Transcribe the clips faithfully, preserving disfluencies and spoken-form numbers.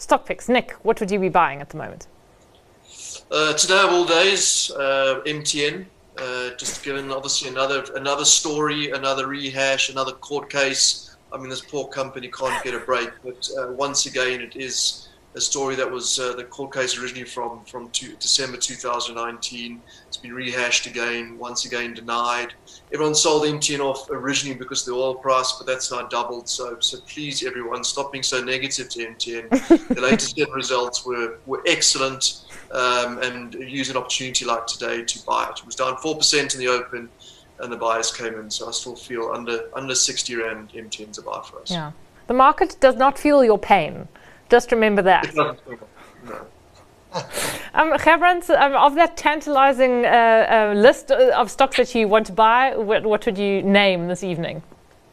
stock picks. Nick, what would you be buying at the moment? Uh, today of all days, uh, M T N. Uh, just given obviously another another story, another rehash, another court case. I mean, this poor company can't get a break. But uh, once again, it is a story that was uh, the court case originally from from two, December two thousand nineteen. It's been rehashed again, once again denied. Everyone sold M T N off originally because of the oil price, but that's now doubled. So, so please, everyone, stop being so negative to M T N. The latest set results were were excellent. Um, and use an opportunity like today to buy it. It was down four percent in the open and the buyers came in. So I still feel under under sixty rand M T N's a buy for us. Yeah. The market does not feel your pain. Just remember that. It doesn't feel no. um, Gerbrand, um, of that tantalizing uh, uh, list of stocks that you want to buy, what, what would you name this evening?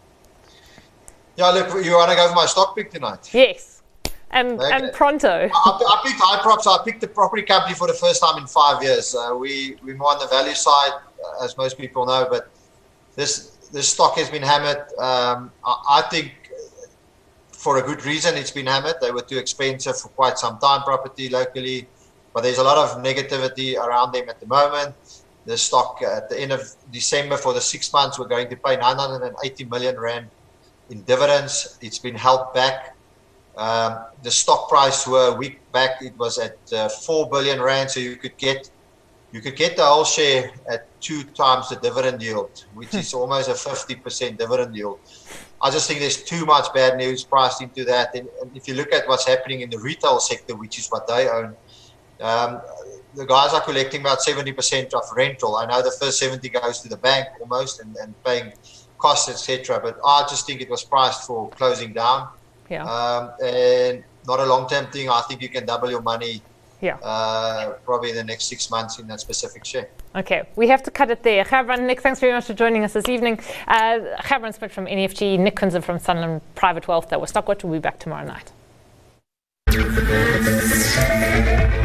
Yeah, look, you want to go for my stock pick tonight? Yes. And, okay. and pronto. I, I picked Hyprop, so I picked the property company for the first time in five years. Uh, we, we're more on the value side, uh, as most people know, but this this stock has been hammered. Um, I, I think for a good reason it's been hammered. They were too expensive for quite some time, property locally, but there's a lot of negativity around them at the moment. The stock at the end of December for the six months, we're going to pay nine hundred eighty million rand in dividends. It's been held back. Um, the stock price were a week back, it was at uh, four billion rand, so you could get you could get the whole share at two times the dividend yield, which is almost a fifty percent dividend yield. I just think there's too much bad news priced into that. And, and if you look at what's happening in the retail sector, which is what they own, um, the guys are collecting about seventy percent of rental. I know the first seventy goes to the bank almost and, and paying costs, et cetera. But I just think it was priced for closing down. Yeah. Um, and not a long-term thing. I think you can double your money yeah. uh, probably in the next six months in that specific share. Okay, we have to cut it there. Gerbrand, Nick, thanks very much for joining us this evening. Uh, Gerbrand Smit from N E F G, Nick Kunze from Sanlam Private Wealth. That was Stockwatch. We'll be back tomorrow night.